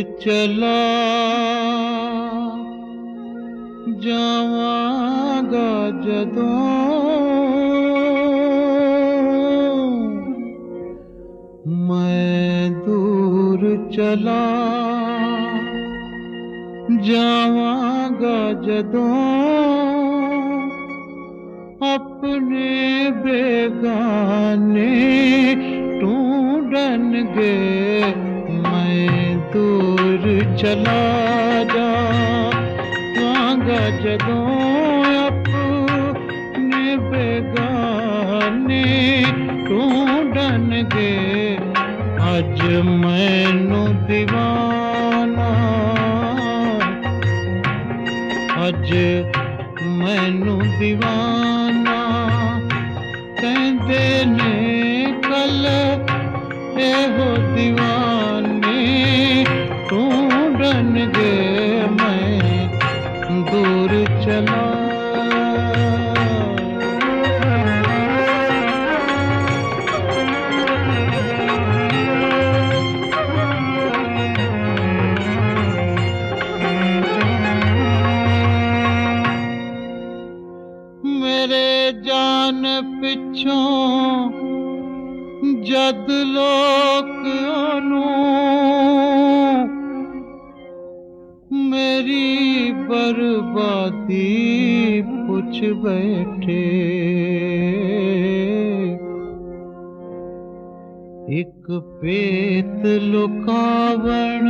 चला जावांगा जदों मैं दूर चला जावांगा जदों अपने बेगाने ढूंढणगे मैं दूर चला जावांगा जदों अपने बेगाने ढूंढणगे अज मैनू दीवाना अज मैनू दीवाना कहंदे ने कल एहो दीवाने ढूंढणगे मैं दूर चला मेरे जान पिछों जद लोक मेरी बर्बादी पुछ बैठे एक पेत लुकावण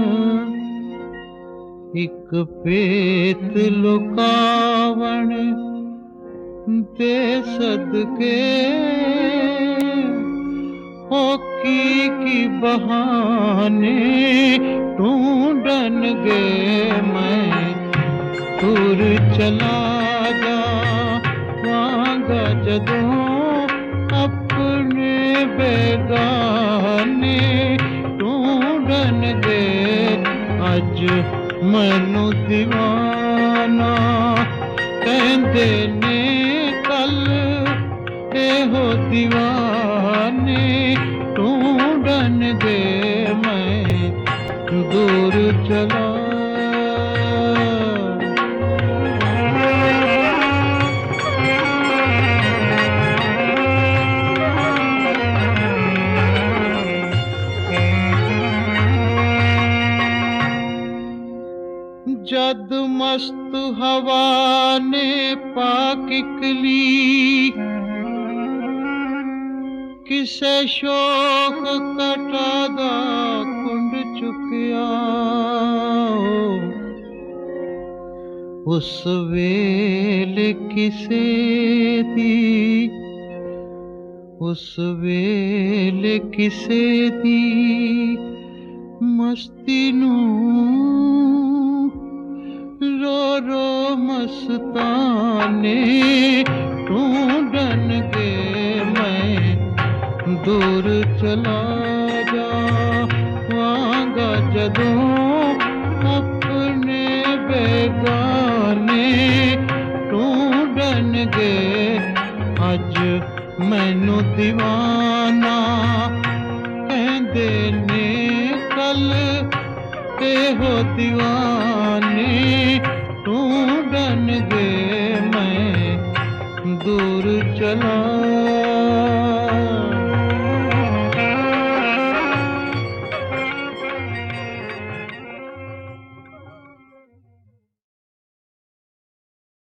एक पेत लुकावण ते सदके की बहाने ढूंढणगे मैं दूर चला जावांगा जदों अपने बेगाने ढूंढणगे अज मैनू दीवाना कहंदे ने कल एहो दीवाने ढूंढणगे मैं दूर चला जद मस्त हवा ने पाकिकली किसे शोक कटादा कुंड चुकिया उस वेले किसे दी उस वेले किसे दी मस्ती नू रो रो मस्ताने ढूंढणगे मैं दूर चला जावांगा जदों अपने बेगाने ढूंढणगे अज मैनू दीवाना कहंदे ने कल एहो दीवाने ढूंढणगे मैं दूर चला